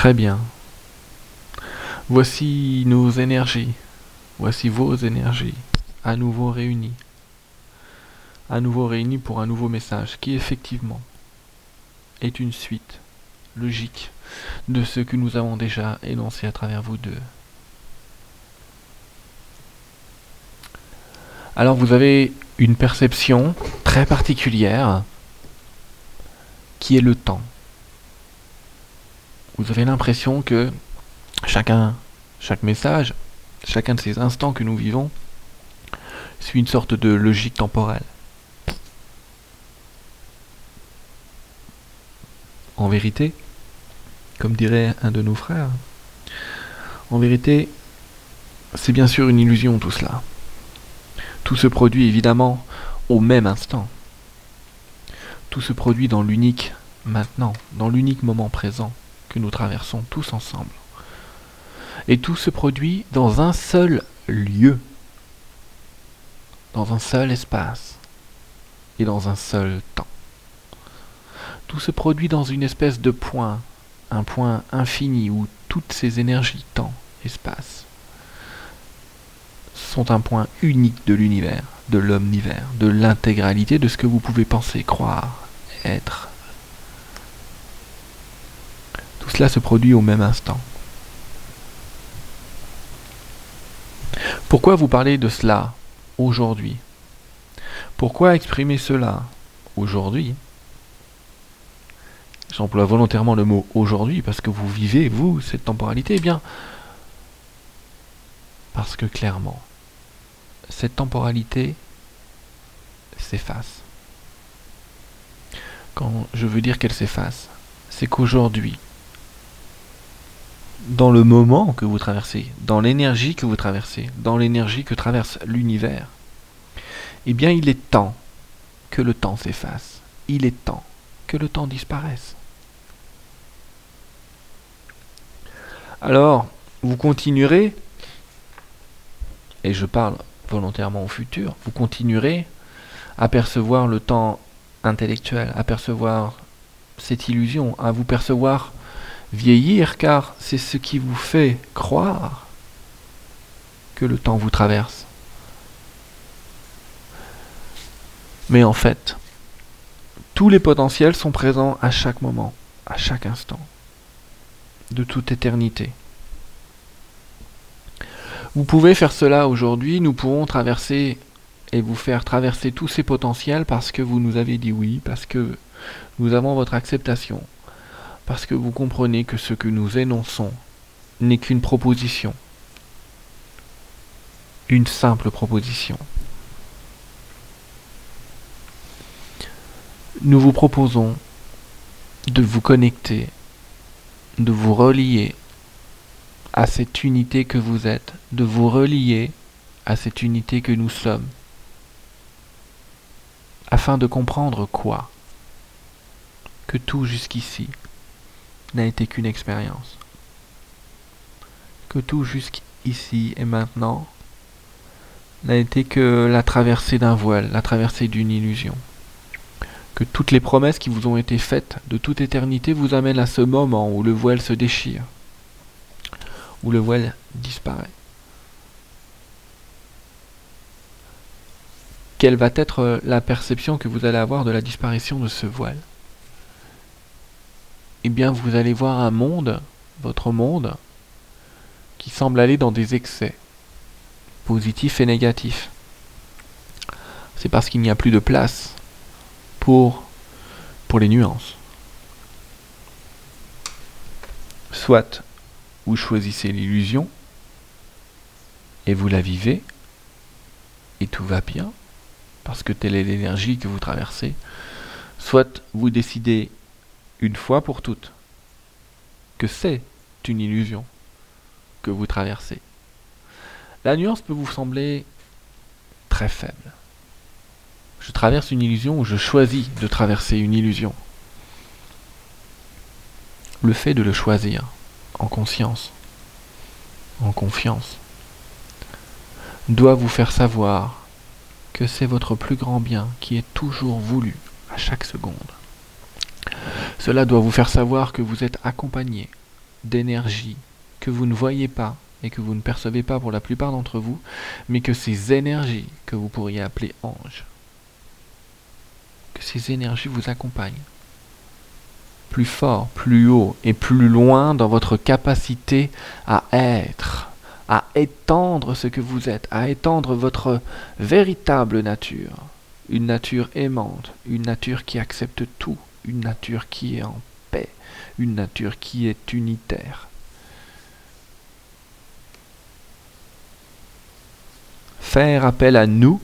Très bien. Voici nos énergies. Voici vos énergies. À nouveau réunies. À nouveau réunies pour un nouveau message qui effectivement est une suite logique de ce que nous avons déjà énoncé à travers vous deux. Alors vous avez une perception très particulière qui est le temps. Vous avez l'impression que chaque message, chacun de ces instants que nous vivons, suit une sorte de logique temporelle. En vérité, comme dirait un de nos frères, en vérité, c'est bien sûr une illusion tout cela. Tout se produit évidemment au même instant. Tout se produit dans l'unique maintenant, dans l'unique moment présent que nous traversons tous ensemble. Et tout se produit dans un seul lieu, dans un seul espace et dans un seul temps. Tout se produit dans une espèce de point, un point infini où toutes ces énergies, temps, espace, sont un point unique de l'univers, de l'omnivers, de l'intégralité de ce que vous pouvez penser, croire, être. Tout cela se produit au même instant. Pourquoi vous parlez de cela aujourd'hui? Pourquoi exprimer cela aujourd'hui? J'emploie volontairement le mot aujourd'hui parce que vous vivez, vous, cette temporalité. Eh bien, parce que clairement, cette temporalité s'efface. Quand je veux dire qu'elle s'efface, c'est qu'aujourd'hui, dans le moment que vous traversez, dans l'énergie que vous traversez, dans l'énergie que traverse l'univers, eh bien il est temps que le temps s'efface. Il est temps que le temps disparaisse. Alors, vous continuerez, et je parle volontairement au futur, vous continuerez à percevoir le temps intellectuel, à percevoir cette illusion, à vous percevoir vieillir, car c'est ce qui vous fait croire que le temps vous traverse. Mais en fait, tous les potentiels sont présents à chaque moment, à chaque instant, de toute éternité. Vous pouvez faire cela aujourd'hui, nous pourrons traverser et vous faire traverser tous ces potentiels parce que vous nous avez dit oui, parce que nous avons votre acceptation, parce que vous comprenez que ce que nous énonçons n'est qu'une proposition, une simple proposition. Nous vous proposons de vous connecter, de vous relier à cette unité que vous êtes, de vous relier à cette unité que nous sommes, afin de comprendre quoi? Que tout jusqu'ici n'a été qu'une expérience. Que tout jusqu'ici et maintenant n'a été que la traversée d'un voile, la traversée d'une illusion. Que toutes les promesses qui vous ont été faites de toute éternité vous amènent à ce moment où le voile se déchire, où le voile disparaît. Quelle va être la perception que vous allez avoir de la disparition de ce voile? Eh bien, vous allez voir un monde, votre monde, qui semble aller dans des excès, positifs et négatifs. C'est parce qu'il n'y a plus de place pour les nuances. Soit vous choisissez l'illusion et vous la vivez et tout va bien parce que telle est l'énergie que vous traversez, soit vous décidez une fois pour toutes que c'est une illusion que vous traversez. La nuance peut vous sembler très faible. Je traverse une illusion ou je choisis de traverser une illusion. Le fait de le choisir en conscience, en confiance, doit vous faire savoir que c'est votre plus grand bien qui est toujours voulu à chaque seconde. Cela doit vous faire savoir que vous êtes accompagné, d'énergie que vous ne voyez pas et que vous ne percevez pas pour la plupart d'entre vous, mais que ces énergies que vous pourriez appeler anges, que ces énergies vous accompagnent plus fort, plus haut et plus loin dans votre capacité à être, à étendre ce que vous êtes, à étendre votre véritable nature, une nature aimante, une nature qui accepte tout, une nature qui est en paix, une nature qui est unitaire. Faire appel à nous,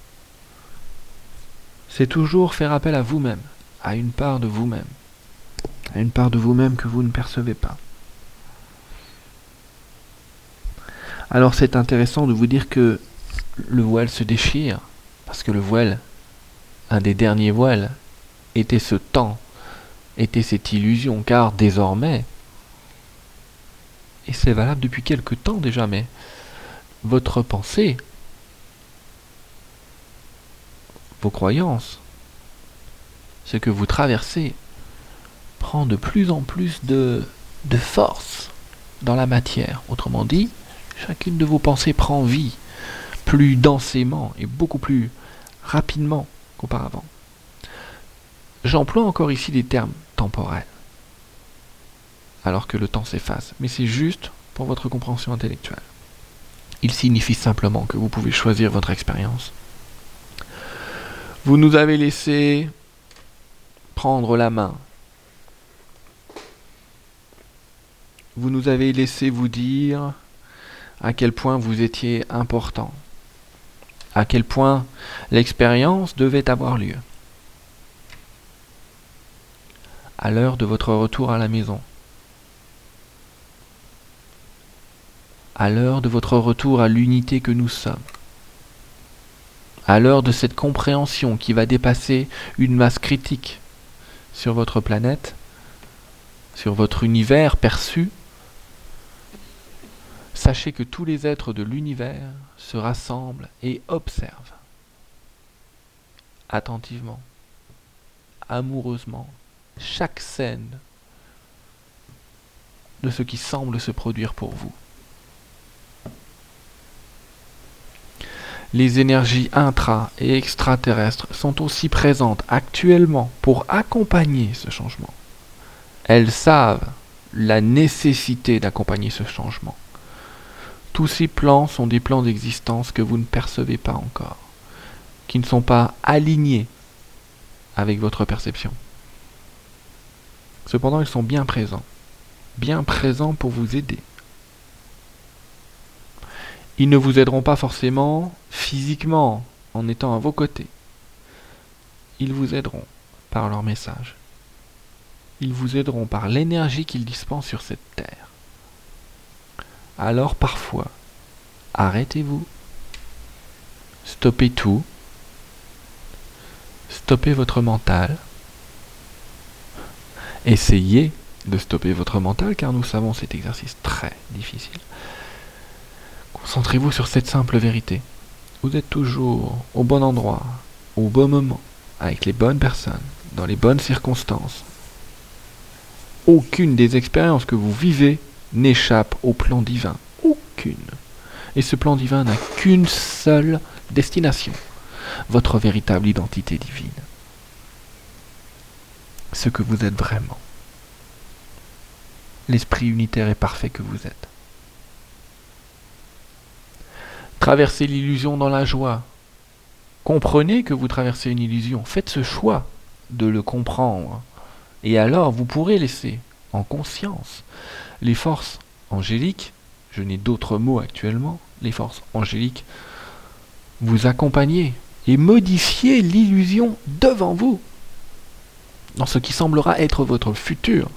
c'est toujours faire appel à vous-même, à une part de vous-même, à une part de vous-même que vous ne percevez pas. Alors c'est intéressant de vous dire que le voile se déchire, parce que le voile, un des derniers voiles, était ce temps, était cette illusion, car désormais, et c'est valable depuis quelque temps déjà, mais votre pensée, vos croyances, ce que vous traversez, prend de plus en plus de force dans la matière. Autrement dit, chacune de vos pensées prend vie plus densément et beaucoup plus rapidement qu'auparavant. J'emploie encore ici des termes temporels, alors que le temps s'efface, mais c'est juste pour votre compréhension intellectuelle. Il signifie simplement que vous pouvez choisir votre expérience. Vous nous avez laissé prendre la main. Vous nous avez laissé vous dire à quel point vous étiez important, à quel point l'expérience devait avoir lieu. À l'heure de votre retour à la maison, à l'heure de votre retour à l'unité que nous sommes, à l'heure de cette compréhension qui va dépasser une masse critique sur votre planète, sur votre univers perçu, sachez que tous les êtres de l'univers se rassemblent et observent attentivement, amoureusement, chaque scène de ce qui semble se produire pour vous. Les énergies intra- et extraterrestres sont aussi présentes actuellement pour accompagner ce changement. Elles savent la nécessité d'accompagner ce changement. Tous ces plans sont des plans d'existence que vous ne percevez pas encore, qui ne sont pas alignés avec votre perception. Cependant, ils sont bien présents pour vous aider. Ils ne vous aideront pas forcément physiquement en étant à vos côtés. Ils vous aideront par leur message. Ils vous aideront par l'énergie qu'ils dispensent sur cette terre. Alors parfois, arrêtez-vous, stoppez tout, stoppez votre mental, essayez de stopper votre mental car nous savons cet exercice très difficile. Concentrez-vous sur cette simple vérité. Vous êtes toujours au bon endroit, au bon moment, avec les bonnes personnes, dans les bonnes circonstances. Aucune des expériences que vous vivez n'échappe au plan divin. Aucune. Et ce plan divin n'a qu'une seule destination. Votre véritable identité divine. Ce que vous êtes vraiment. L'esprit unitaire et parfait que vous êtes. Traversez l'illusion dans la joie. Comprenez que vous traversez une illusion. Faites ce choix de le comprendre. Et alors, vous pourrez laisser, en conscience, les forces angéliques, je n'ai d'autres mots actuellement, les forces angéliques, vous accompagner et modifier l'illusion devant vous, dans ce qui semblera être votre futur.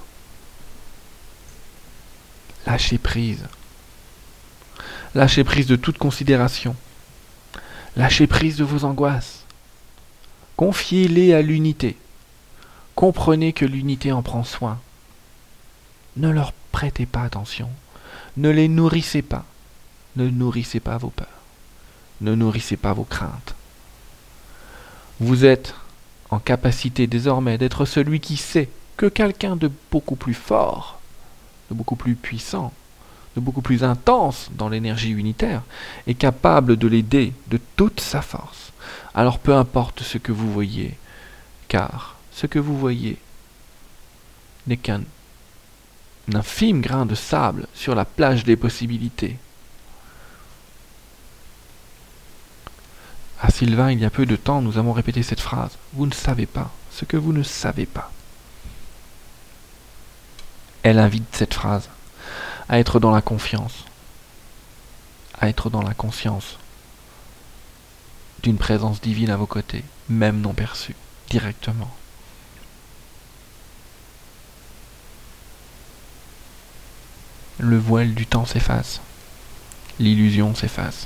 Lâchez prise. Lâchez prise de toute considération. Lâchez prise de vos angoisses. Confiez-les à l'unité. Comprenez que l'unité en prend soin. Ne leur prêtez pas attention. Ne les nourrissez pas. Ne nourrissez pas vos peurs. Ne nourrissez pas vos craintes. Vous êtes en capacité désormais d'être celui qui sait que quelqu'un de beaucoup plus fort de beaucoup plus puissant, de beaucoup plus intense dans l'énergie unitaire, est capable de l'aider de toute sa force. Alors peu importe ce que vous voyez, car ce que vous voyez n'est qu'un infime grain de sable sur la plage des possibilités. À Sylvain, il y a peu de temps, nous avons répété cette phrase. Vous ne savez pas ce que vous ne savez pas. Elle invite cette phrase à être dans la confiance, à être dans la conscience d'une présence divine à vos côtés, même non perçue, directement. Le voile du temps s'efface, l'illusion s'efface.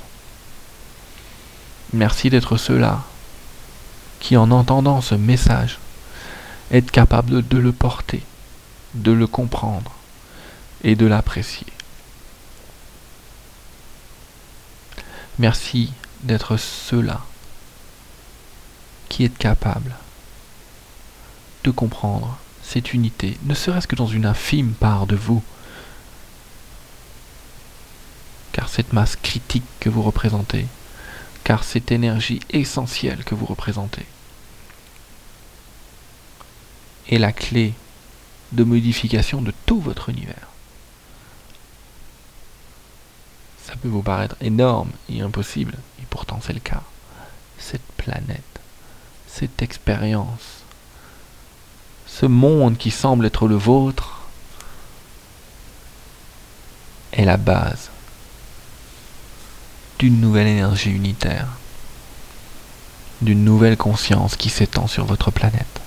Merci d'être ceux-là qui, en entendant ce message, êtes capables de le porter, de le comprendre et de l'apprécier. Merci d'être ceux-là qui êtes capables de comprendre cette unité, ne serait-ce que dans une infime part de vous, car cette masse critique que vous représentez, car cette énergie essentielle que vous représentez est la clé de modification de tout votre univers. Ça peut vous paraître énorme et impossible, et pourtant c'est le cas. Cette planète, cette expérience, ce monde qui semble être le vôtre est la base d'une nouvelle énergie unitaire, d'une nouvelle conscience qui s'étend sur votre planète.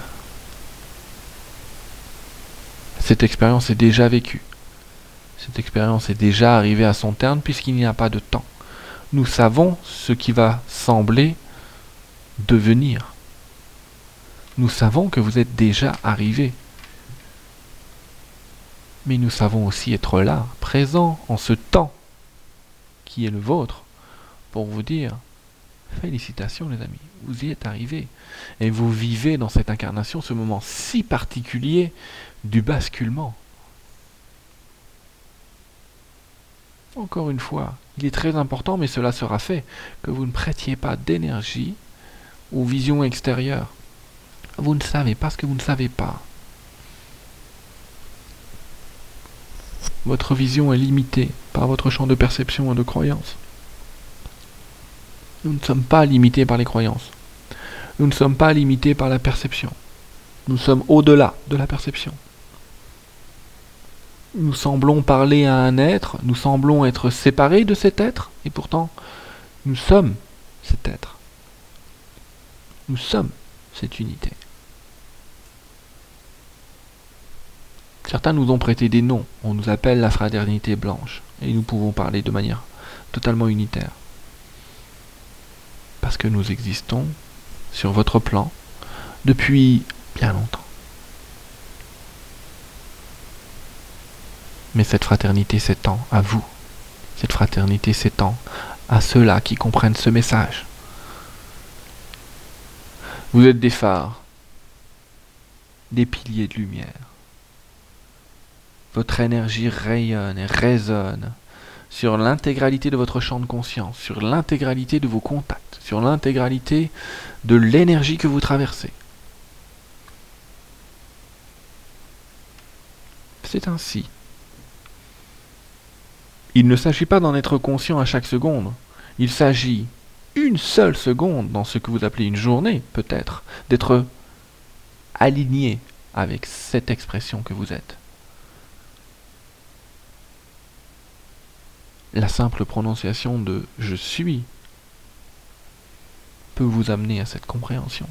Cette expérience est déjà vécue. Cette expérience est déjà arrivée à son terme puisqu'il n'y a pas de temps. Nous savons ce qui va sembler devenir. Nous savons que vous êtes déjà arrivé. Mais nous savons aussi être là, présents en ce temps qui est le vôtre, pour vous dire félicitations les amis, vous y êtes arrivés. Et vous vivez dans cette incarnation ce moment si particulier du basculement. Encore une fois, il est très important, mais cela sera fait, que vous ne prêtiez pas d'énergie aux visions extérieures. Vous ne savez pas ce que vous ne savez pas. Votre vision est limitée par votre champ de perception et de croyance. Nous ne sommes pas limités par les croyances. Nous ne sommes pas limités par la perception. Nous sommes au-delà de la perception. Nous semblons parler à un être, nous semblons être séparés de cet être, et pourtant, nous sommes cet être. Nous sommes cette unité. Certains nous ont prêté des noms, on nous appelle la fraternité blanche, et nous pouvons parler de manière totalement unitaire. Parce que nous existons sur votre plan depuis bien longtemps. Mais cette fraternité s'étend à vous. Cette fraternité s'étend à ceux-là qui comprennent ce message. Vous êtes des phares, des piliers de lumière. Votre énergie rayonne et résonne sur l'intégralité de votre champ de conscience, sur l'intégralité de vos contacts, sur l'intégralité de l'énergie que vous traversez. C'est ainsi. Il ne s'agit pas d'en être conscient à chaque seconde. Il s'agit, une seule seconde, dans ce que vous appelez une journée, peut-être, d'être aligné avec cette expression que vous êtes. La simple prononciation de « je suis » peut vous amener à cette compréhension.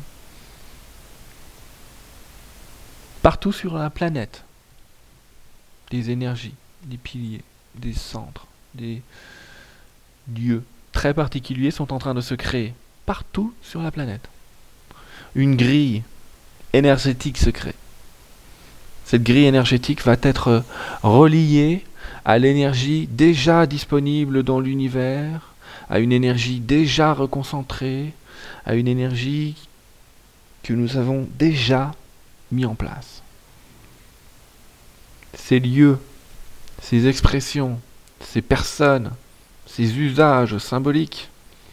Partout sur la planète, des énergies, des piliers, des centres, des lieux très particuliers sont en train de se créer partout sur la planète. Une grille énergétique se crée. Cette grille énergétique va être reliée à l'énergie déjà disponible dans l'univers, à une énergie déjà reconcentrée, à une énergie que nous avons déjà mis en place. Ces lieux ces expressions, ces personnes, ces usages symboliques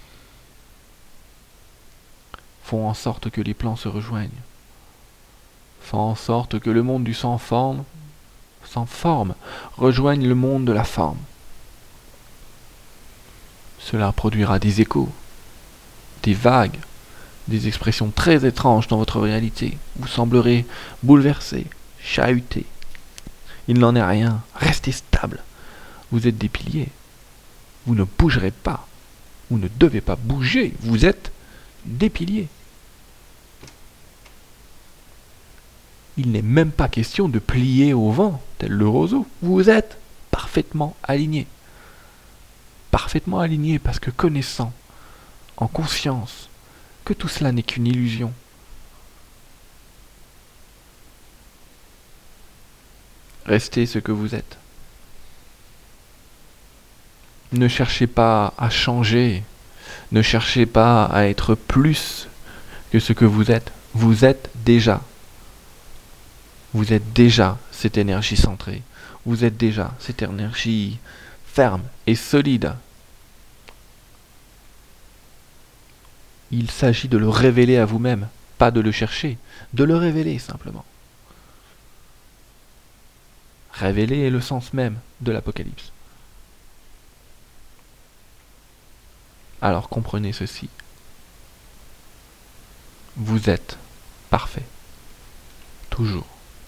font en sorte que les plans se rejoignent, font en sorte que le monde du sans forme, rejoigne le monde de la forme. Cela produira des échos, des vagues, des expressions très étranges dans votre réalité. Vous semblerez bouleversé, chahuté. Il n'en est rien, restez stable. Vous êtes des piliers. Vous ne bougerez pas. Vous ne devez pas bouger. Vous êtes des piliers. Il n'est même pas question de plier au vent, tel le roseau. Vous êtes parfaitement aligné. Parfaitement aligné parce que connaissant, en conscience, que tout cela n'est qu'une illusion. Restez ce que vous êtes. Ne cherchez pas à changer. Ne cherchez pas à être plus que ce que vous êtes. Vous êtes déjà. Vous êtes déjà cette énergie centrée. Vous êtes déjà cette énergie ferme et solide. Il s'agit de le révéler à vous-même, pas de le chercher, de le révéler simplement. Révéler est le sens même de l'Apocalypse. Alors comprenez ceci. Vous êtes parfait. Toujours.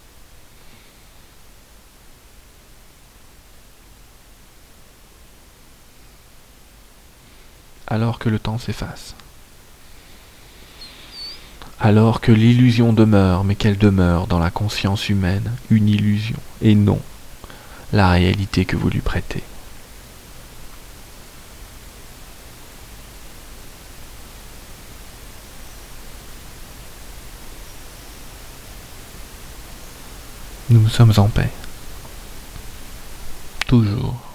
Alors que le temps s'efface. Alors que l'illusion demeure, mais qu'elle demeure dans la conscience humaine, une illusion, et non la réalité que vous lui prêtez. Nous sommes en paix. Toujours.